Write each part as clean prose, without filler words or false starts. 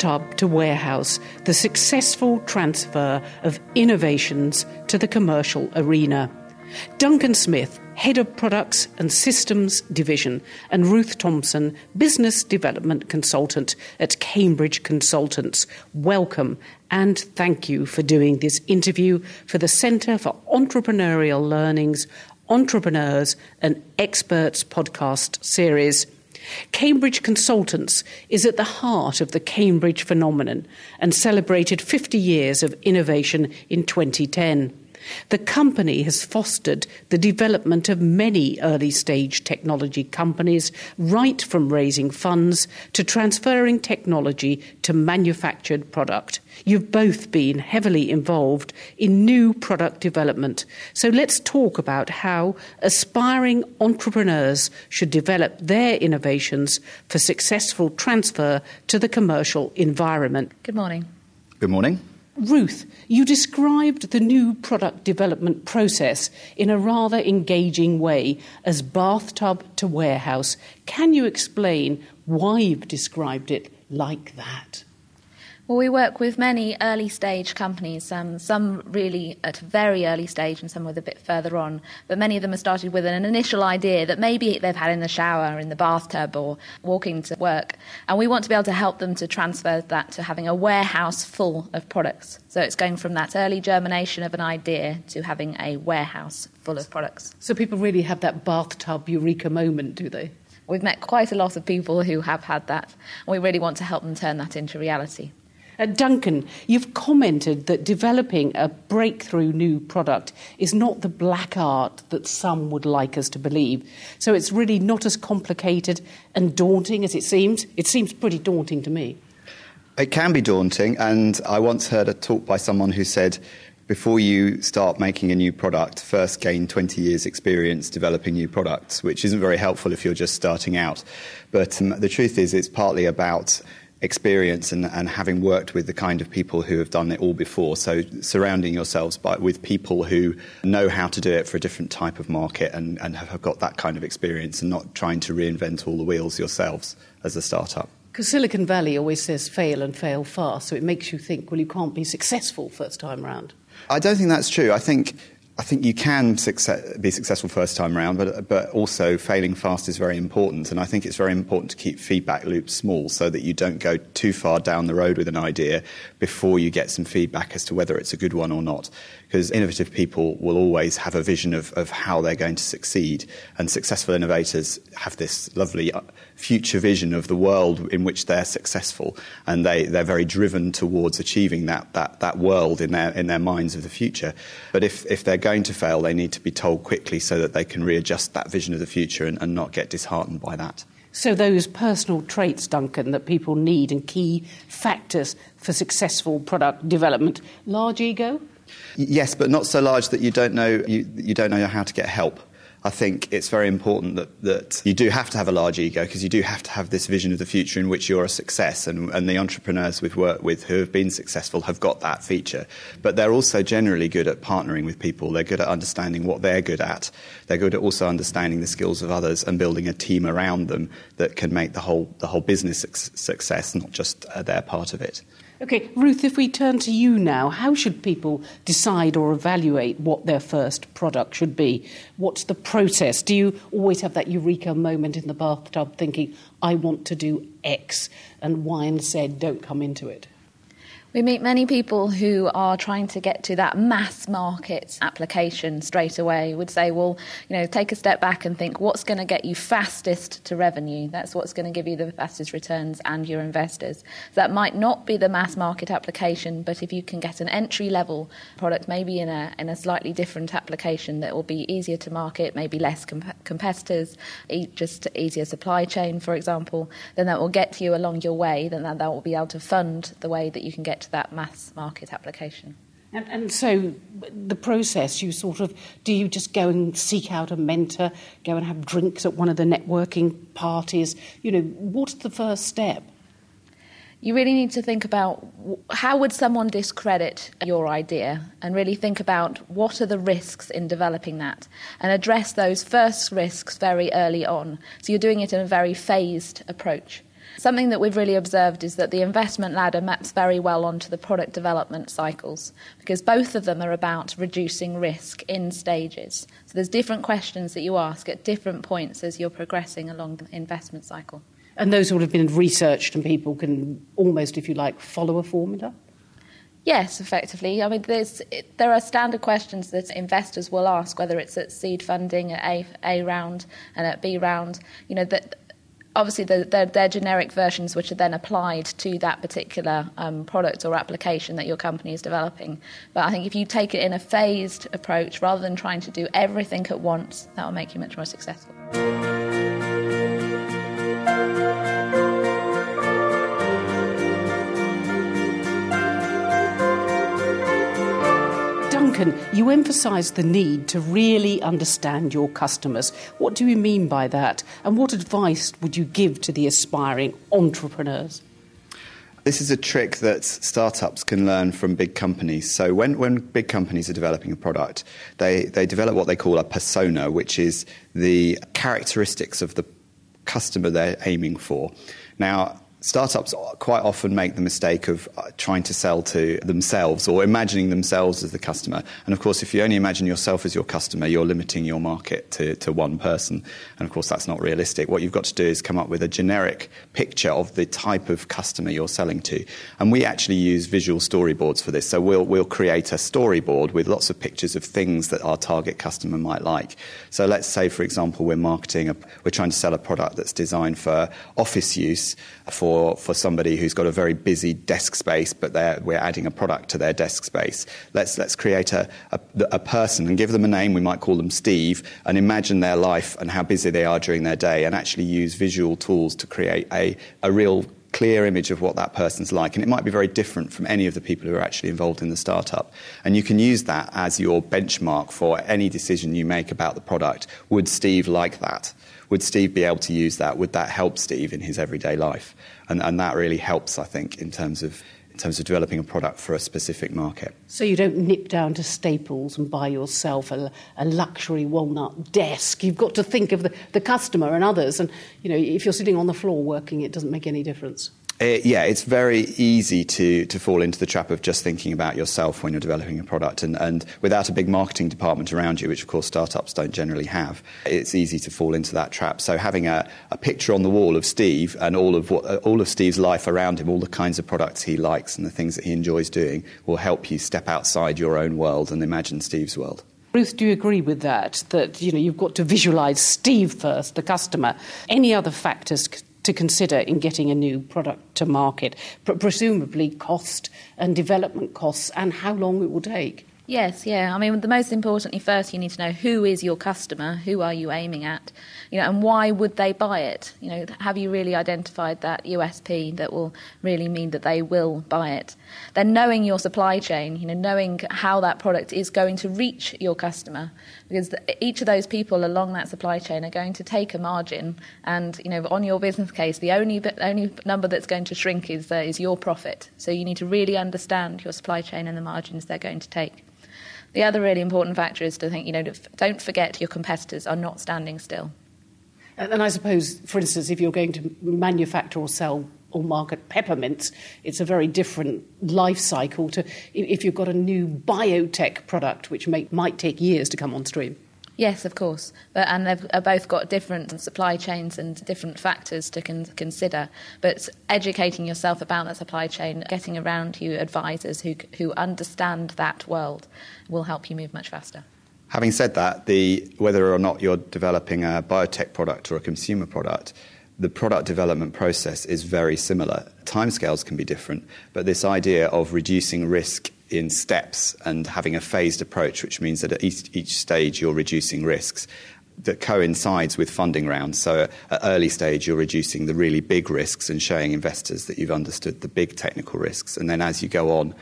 Bathtub to Warehouse, the successful transfer of innovations to the commercial arena. Duncan Smith, Head of Products and Systems Division, and Ruth Thompson, Business Development Consultant at Cambridge Consultants. Welcome and thank you for doing this interview for the Centre for Entrepreneurial Learning's Entrepreneurs and Experts podcast series. Cambridge Consultants is at the heart of the Cambridge phenomenon and celebrated 50 years of innovation in 2010. The company has fostered the development of many early-stage technology companies, right from raising funds to transferring technology to manufactured product. You've both been heavily involved in new product development. So let's talk about how aspiring entrepreneurs should develop their innovations for successful transfer to the commercial environment. Good morning. Good morning. Ruth, you described the new product development process in a rather engaging way as bathtub to warehouse. Can you explain why you've described it like that? Well, we work with many early-stage companies, some really at a very early stage and some with a bit further on. But many of them have started with an initial idea that maybe they've had in the shower, in the bathtub or walking to work. And we want to be able to help them to transfer that to having a warehouse full of products. So it's going from that early germination of an idea to having a warehouse full of products. So people really have that bathtub eureka moment, do they? We've met quite a lot of people who have had that. And we really want to help them turn that into reality. Duncan, you've commented that developing a breakthrough new product is not the black art that some would like us to believe. So it's really not as complicated and daunting as it seems. It seems pretty daunting to me. It can be daunting, and I once heard a talk by someone who said, before you start making a new product, first gain 20 years' experience developing new products, which isn't very helpful if you're just starting out. But the truth is it's partly about experience and having worked with the kind of people who have done it all before. So surrounding yourselves with people who know how to do it for a different type of market and have got that kind of experience and not trying to reinvent all the wheels yourselves as a startup. Because Silicon Valley always says fail and fail fast, so it makes you think, well, you can't be successful first time round. I don't think that's true. I think you can be successful first time around, but also failing fast is very important. And I think it's very important to keep feedback loops small so that you don't go too far down the road with an idea before you get some feedback as to whether it's a good one or not. Because innovative people will always have a vision of how they're going to succeed. And successful innovators have this lovely future vision of the world in which they're successful. And they're very driven towards achieving that world in their minds of the future. But if they're going to fail, they need to be told quickly so that they can readjust that vision of the future and not get disheartened by that. So those personal traits, Duncan, that people need and key factors for successful product development. Large ego? Yes, but not so large that you don't know how to get help. I think it's very important that you do have to have a large ego because you do have to have this vision of the future in which you're a success. And the entrepreneurs we've worked with who have been successful have got that feature. But they're also generally good at partnering with people. They're good at understanding what they're good at. They're good at also understanding the skills of others and building a team around them that can make the whole business success, not just their part of it. OK, Ruth, if we turn to you now, how should people decide or evaluate what their first product should be? What's the process? Do you always have that eureka moment in the bathtub thinking, I want to do X, and Y and Z don't come into it? We meet many people who are trying to get to that mass market application straight away. Would say, well, take a step back and think, what's going to get you fastest to revenue? That's what's going to give you the fastest returns and your investors. So that might not be the mass market application, but if you can get an entry-level product, maybe in a slightly different application that will be easier to market, maybe less competitors, just easier supply chain, for example, then that will get you along your way, then that will be able to fund the way that you can get to that mass market application. And so the process, do you just go and seek out a mentor, go and have drinks at one of the networking parties? What's the first step? You really need to think about how would someone discredit your idea and really think about what are the risks in developing that and address those first risks very early on. So you're doing it in a very phased approach. Something that we've really observed is that the investment ladder maps very well onto the product development cycles, because both of them are about reducing risk in stages. So there's different questions that you ask at different points as you're progressing along the investment cycle. And those would have been researched, and people can almost, if you like, follow a formula? Yes, effectively. I mean, there are standard questions that investors will ask, whether it's at seed funding, at A round and at B round. You know, that obviously they're generic versions which are then applied to that particular product or application that your company is developing. But I think if you take it in a phased approach, rather than trying to do everything at once, that will make you much more successful. Duncan, you emphasise the need to really understand your customers. What do you mean by that? And what advice would you give to the aspiring entrepreneurs? This is a trick that startups can learn from big companies. So when big companies are developing a product, they develop what they call a persona, which is the characteristics of the customer they're aiming for. Now, startups quite often make the mistake of trying to sell to themselves or imagining themselves as the customer. And of course, if you only imagine yourself as your customer, you're limiting your market to one person. And of course, that's not realistic. What you've got to do is come up with a generic picture of the type of customer you're selling to. And we actually use visual storyboards for this. So we'll create a storyboard with lots of pictures of things that our target customer might like. So let's say, for example, we're trying to sell a product that's designed for office use for somebody who's got a very busy desk space, but we're adding a product to their desk space. Let's create a person and give them a name. We might call them Steve, and imagine their life and how busy they are during their day, and actually use visual tools to create a real clear image of what that person's like. And it might be very different from any of the people who are actually involved in the startup. And you can use that as your benchmark for any decision you make about the product. Would Steve like that? Would Steve be able to use that? Would that help Steve in his everyday life? And that really helps, I think, in terms of developing a product for a specific market. So you don't nip down to Staples and buy yourself a luxury walnut desk. You've got to think of the customer and others. And, you know, if you're sitting on the floor working, it doesn't make any difference. It's very easy to fall into the trap of just thinking about yourself when you're developing a product. And without a big marketing department around you, which of course startups don't generally have, it's easy to fall into that trap. So having a picture on the wall of Steve and all of Steve's life around him, all the kinds of products he likes and the things that he enjoys doing, will help you step outside your own world and imagine Steve's world. Ruth, do you agree with that? That, you know, you've got to visualise Steve first, the customer. Any other factors to consider in getting a new product to market, presumably cost and development costs and how long it will take? Yes, yeah. I mean, the most importantly, first you need to know who is your customer, who are you aiming at, you know, and why would they buy it? You know, have you really identified that USP that will really mean that they will buy it? Then knowing your supply chain, you know, knowing how that product is going to reach your customer, because each of those people along that supply chain are going to take a margin, and, you know, on your business case, the only number that's going to shrink is your profit. So you need to really understand your supply chain and the margins they're going to take. The other really important factor is to think, you know, don't forget your competitors are not standing still. And I suppose, for instance, if you're going to manufacture or sell or market peppermints, it's a very different life cycle to if you've got a new biotech product, which might take years to come on stream. Yes, of course. And they've both got different supply chains and different factors to consider. But educating yourself about that supply chain, getting around you advisors who understand that world will help you move much faster. Having said that, whether or not you're developing a biotech product or a consumer product, the product development process is very similar. Timescales can be different, but this idea of reducing risk in steps and having a phased approach, which means that at each stage you're reducing risks, that coincides with funding rounds. So at early stage you're reducing the really big risks and showing investors that you've understood the big technical risks. And then as you go on,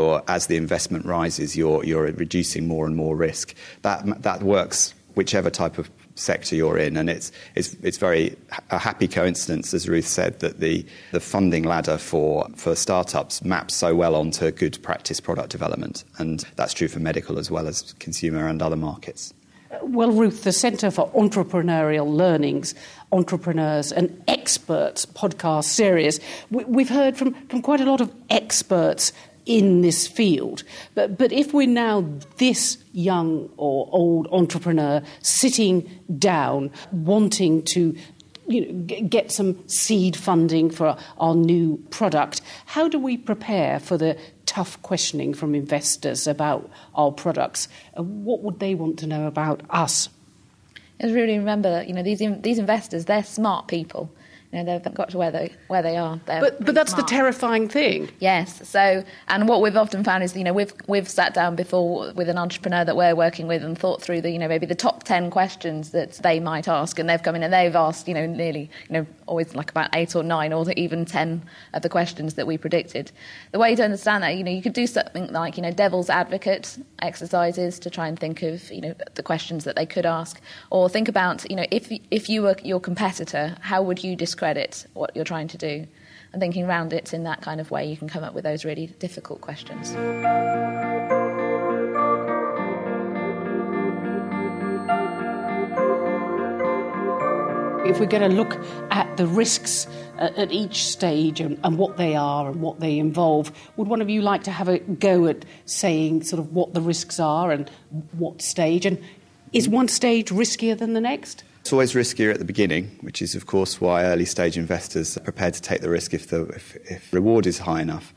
as the investment rises, you're reducing more and more risk. That works whichever type of sector you're in, and it's very a happy coincidence, as Ruth said, that the funding ladder for startups maps so well onto good practice product development, and that's true for medical as well as consumer and other markets. Well, Ruth, the Centre for Entrepreneurial Learning's Entrepreneurs and Experts podcast series, we've heard from quite a lot of experts in this field. But if we're now this young or old entrepreneur sitting down wanting to get some seed funding for our new product, how do we prepare for the tough questioning from investors about our products? What would they want to know about us? And really remember, these investors, they're smart people. They've got to where they are. But that's smart. The terrifying thing. Yes. So, and what we've often found is, we've sat down before with an entrepreneur that we're working with and thought through maybe the top 10 questions that they might ask, and they've come in and they've asked, nearly, always like about 8 or 9 or even 10 of the questions that we predicted. The way to understand that, you could do something like, devil's advocate exercises to try and think of, the questions that they could ask, or think about, if you were your competitor, how would you discredit what you're trying to do? And thinking around it in that kind of way, you can come up with those really difficult questions. If we're going to look at the risks at each stage and what they are and what they involve, would one of you like to have a go at saying sort of what the risks are and what stage? And is one stage riskier than the next? It's always riskier at the beginning, which is, of course, why early-stage investors are prepared to take the risk if reward is high enough.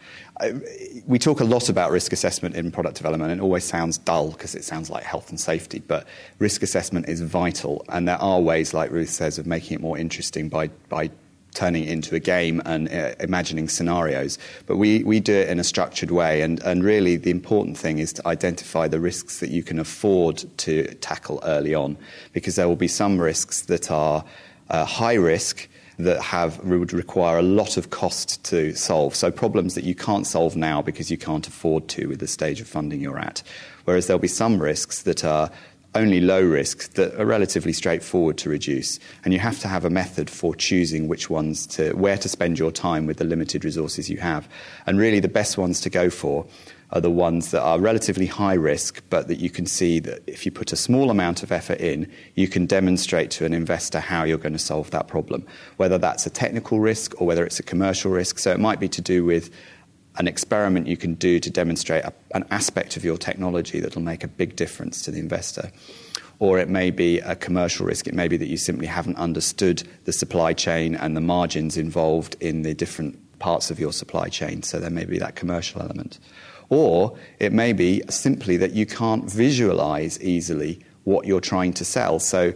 We talk a lot about risk assessment in product development, and it always sounds dull because it sounds like health and safety, but risk assessment is vital, and there are ways, like Ruth says, of making it more interesting by turning it into a game and imagining scenarios. But we do it in a structured way, and really the important thing is to identify the risks that you can afford to tackle early on, because there will be some risks that are high risk that would require a lot of cost to solve. So problems that you can't solve now because you can't afford to with the stage of funding you're at. Whereas there'll be some risks that are only low risk that are relatively straightforward to reduce. And you have to have a method for choosing where to spend your time with the limited resources you have. And really the best ones to go for are the ones that are relatively high risk, but that you can see that if you put a small amount of effort in, you can demonstrate to an investor how you're going to solve that problem, whether that's a technical risk or whether it's a commercial risk. So it might be to do with an experiment you can do to demonstrate an aspect of your technology that will make a big difference to the investor. Or it may be a commercial risk. It may be that you simply haven't understood the supply chain and the margins involved in the different parts of your supply chain. So there may be that commercial element. Or it may be simply that you can't visualize easily what you're trying to sell. So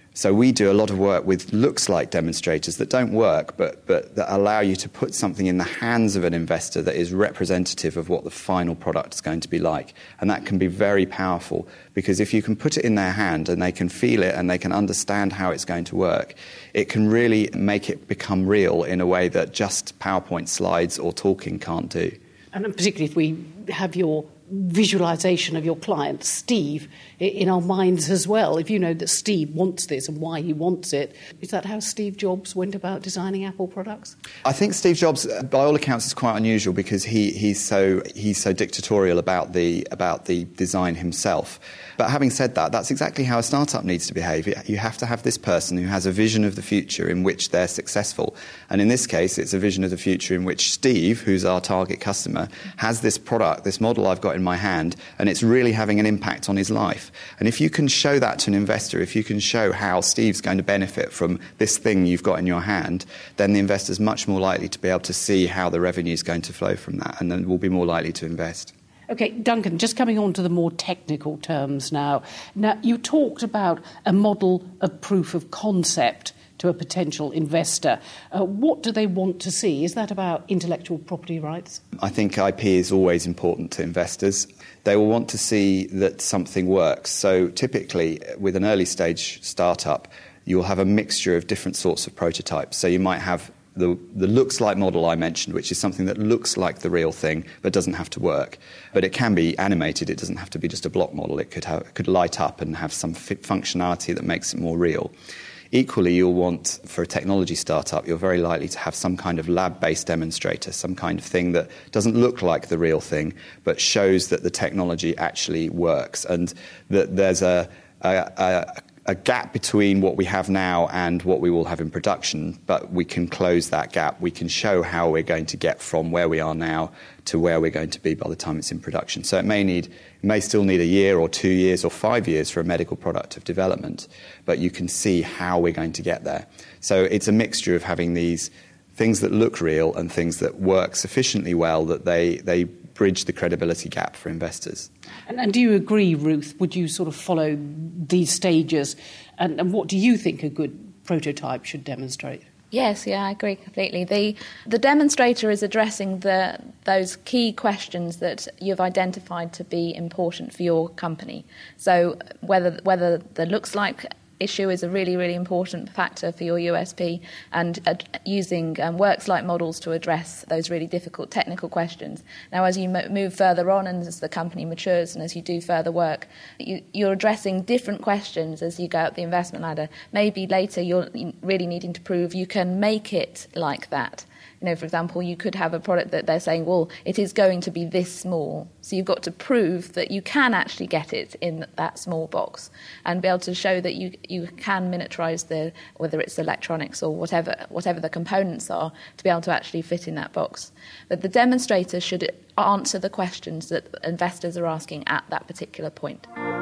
we do a lot of work with looks-like demonstrators that don't work, but that allow you to put something in the hands of an investor that is representative of what the final product is going to be like. And that can be very powerful, because if you can put it in their hand and they can feel it and they can understand how it's going to work, it can really make it become real in a way that just PowerPoint slides or talking can't do. And particularly if we have your visualization of your client, Steve, in our minds as well. If you know that Steve wants this and why he wants it, is that how Steve Jobs went about designing Apple products? I think Steve Jobs, by all accounts, is quite unusual because he's so dictatorial about the design himself. But having said that, that's exactly how a startup needs to behave. You have to have this person who has a vision of the future in which they're successful. And in this case, it's a vision of the future in which Steve, who's our target customer, has this product, this model I've got in my hand, and it's really having an impact on his life. And if you can show that to an investor, if you can show how Steve's going to benefit from this thing you've got in your hand, then the investor's much more likely to be able to see how the revenue is going to flow from that, and then will be more likely to invest. OK, Duncan, just coming on to the more technical terms now. Now, you talked about a model of proof of concept to a potential investor. What do they want to see? Is that about intellectual property rights? I think IP is always important to investors. They will want to see that something works. So typically, with an early stage startup, you'll have a mixture of different sorts of prototypes. So you might have the looks-like model I mentioned, which is something that looks like the real thing but doesn't have to work. But it can be animated. It doesn't have to be just a block model. It could light up and have some functionality that makes it more real. Equally, you'll want, for a technology startup, you're very likely to have some kind of lab-based demonstrator, some kind of thing that doesn't look like the real thing but shows that the technology actually works, and that there's a a gap between what we have now and what we will have in production, but we can close that gap. We can show how we're going to get from where we are now to where we're going to be by the time it's in production. So it may still need a year or 2 years or 5 years for a medical product of development, but you can see how we're going to get there. So it's a mixture of having these things that look real and things that work sufficiently well that they bridge the credibility gap for investors. And do you agree, Ruth? Would you sort of follow these stages? And what do you think a good prototype should demonstrate? Yes, I agree completely. The demonstrator is addressing those key questions that you've identified to be important for your company. So whether the looks like issue is a really, really important factor for your USP, and using works-like models to address those really difficult technical questions. Now, as you move further on and as the company matures and as you do further work, you're addressing different questions as you go up the investment ladder. Maybe later you're really needing to prove you can make it like that. For example, you could have a product that they're saying, well, it is going to be this small. So you've got to prove that you can actually get it in that small box and be able to show that you can miniaturize whether it's electronics or whatever the components are, to be able to actually fit in that box. But the demonstrator should answer the questions that investors are asking at that particular point.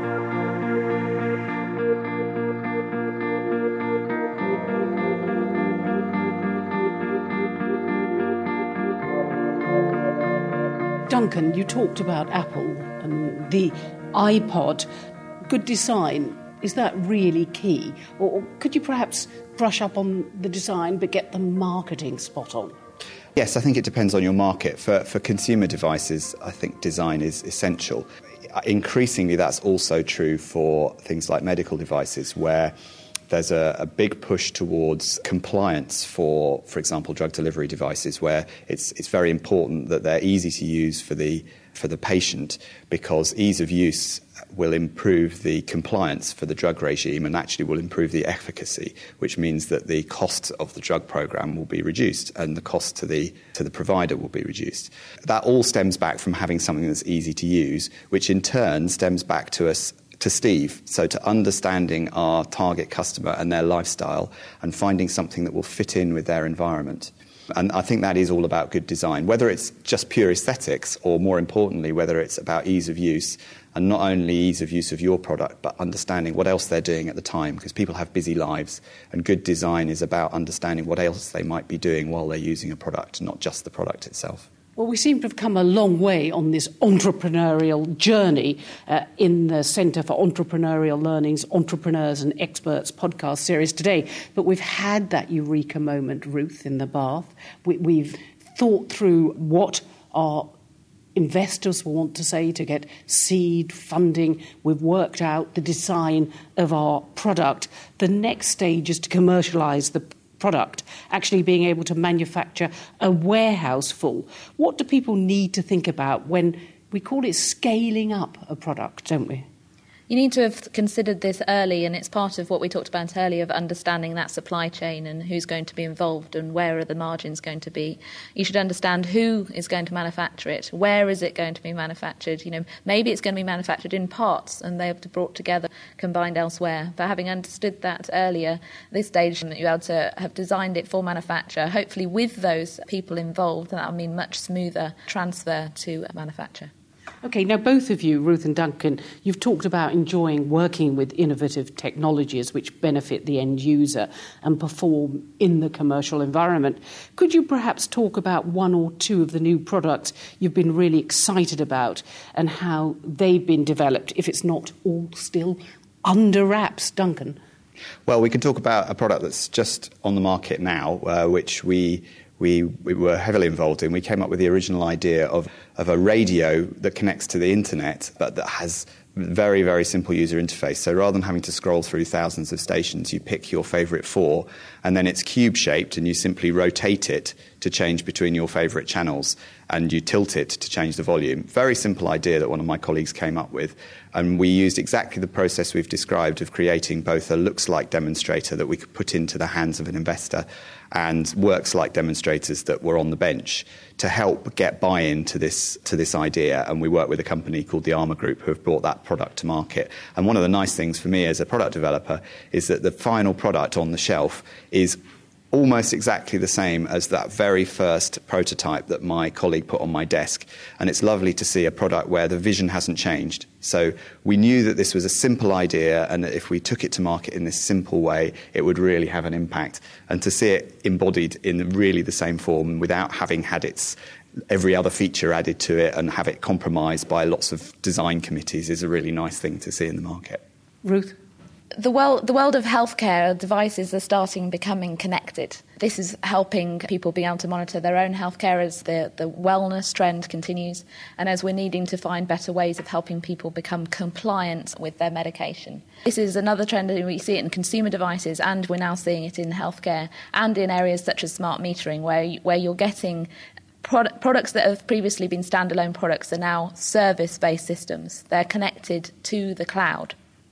Duncan, you talked about Apple and the iPod. Good design, is that really key? Or could you perhaps brush up on the design but get the marketing spot on? Yes, I think it depends on your market. For consumer devices, I think design is essential. Increasingly, that's also true for things like medical devices, where there's a big push towards compliance for example, drug delivery devices, where it's very important that they're easy to use for the patient, because ease of use will improve the compliance for the drug regime and actually will improve the efficacy, which means that the cost of the drug program will be reduced and the cost to the provider will be reduced. That all stems back from having something that's easy to use, which in turn stems back to Steve, so to understanding our target customer and their lifestyle and finding something that will fit in with their environment. And I think that is all about good design, whether it's just pure aesthetics or, more importantly, whether it's about ease of use, and not only ease of use of your product, but understanding what else they're doing at the time, because people have busy lives, and good design is about understanding what else they might be doing while they're using a product, not just the product itself. Well, we seem to have come a long way on this entrepreneurial journey in the Centre for Entrepreneurial Learning's Entrepreneurs and Experts podcast series today. But we've had that eureka moment, Ruth, in the bath. We've thought through what our investors will want to say to get seed funding. We've worked out the design of our product. The next stage is to commercialise the product, actually being able to manufacture a warehouse full. What do people need to think about when we call it scaling up a product, don't we? You need to have considered this early, and it's part of what we talked about earlier of understanding that supply chain and who's going to be involved and where are the margins going to be. You should understand who is going to manufacture it, where is it going to be manufactured. Maybe it's going to be manufactured in parts and they have to be brought together, combined elsewhere. But having understood that earlier, at this stage, you're able to have designed it for manufacture, hopefully with those people involved, and that will mean much smoother transfer to manufacture. OK, now both of you, Ruth and Duncan, you've talked about enjoying working with innovative technologies which benefit the end user and perform in the commercial environment. Could you perhaps talk about one or two of the new products you've been really excited about and how they've been developed, if it's not all still under wraps? Duncan? Well, we can talk about a product that's just on the market now, which we were heavily involved in. We came up with the original idea of a radio that connects to the internet, but that has very, very simple user interface. So rather than having to scroll through thousands of stations, you pick your favourite 4, and then it's cube-shaped, and you simply rotate it to change between your favourite channels, and you tilt it to change the volume. Very simple idea that one of my colleagues came up with, and we used exactly the process we've described of creating both a looks-like demonstrator that we could put into the hands of an investor and works-like demonstrators that were on the bench to help get buy-in to this idea. And we work with a company called the Armour Group who have brought that product to market. And one of the nice things for me as a product developer is that the final product on the shelf is almost exactly the same as that very first prototype that my colleague put on my desk. And it's lovely to see a product where the vision hasn't changed. So we knew that this was a simple idea, and that if we took it to market in this simple way, it would really have an impact. And to see it embodied in really the same form without having had its every other feature added to it and have it compromised by lots of design committees is a really nice thing to see in the market. Ruth? The world of healthcare, devices are becoming connected. This is helping people be able to monitor their own healthcare as the wellness trend continues, and as we're needing to find better ways of helping people become compliant with their medication. This is another trend, and we see it in consumer devices, and we're now seeing it in healthcare and in areas such as smart metering, where you're getting products that have previously been standalone products are now service-based systems. They're connected to the cloud.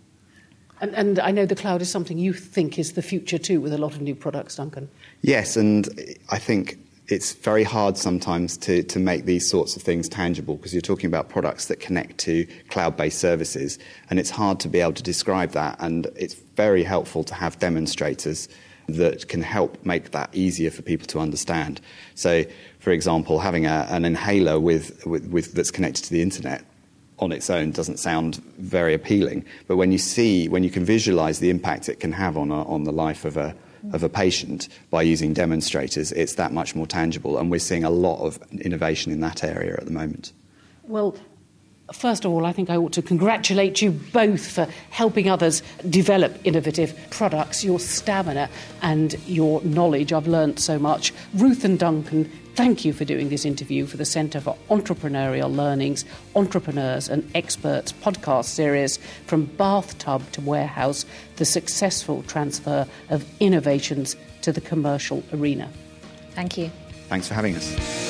And I know the cloud is something you think is the future too, with a lot of new products, Duncan. Yes, and I think it's very hard sometimes to make these sorts of things tangible, because you're talking about products that connect to cloud-based services, and it's hard to be able to describe that, and it's very helpful to have demonstrators that can help make that easier for people to understand. So, for example, having an inhaler with that's connected to the internet on its own doesn't sound very appealing, but when you can visualize the impact it can have on the life of a patient by using demonstrators, it's that much more tangible, and we're seeing a lot of innovation in that area at the moment. Well, first of all, I think I ought to congratulate you both for helping others develop innovative products, your stamina and your knowledge. I've learnt so much. Ruth and Duncan, thank you for doing this interview for the Centre for Entrepreneurial Learning's Entrepreneurs and Experts podcast series, From Bathtub to Warehouse, the successful transfer of innovations to the commercial arena. Thank you. Thanks for having us.